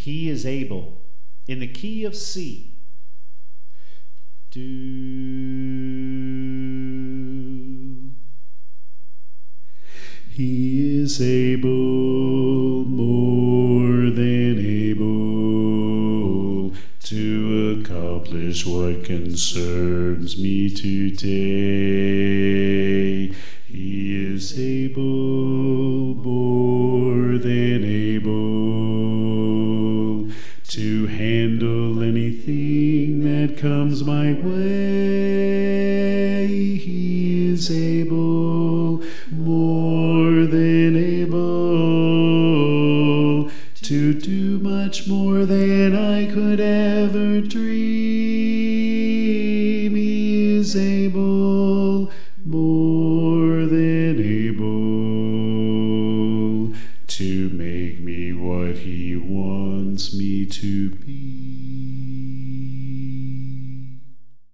He is able, in the key of C. Do. He is able, more than able, to accomplish what concerns me today. He is able, more than able, to handle anything that comes my way. He is able, more than able, to do much more than I could ever dream. He is able, more than able, to make me what he wants me to be.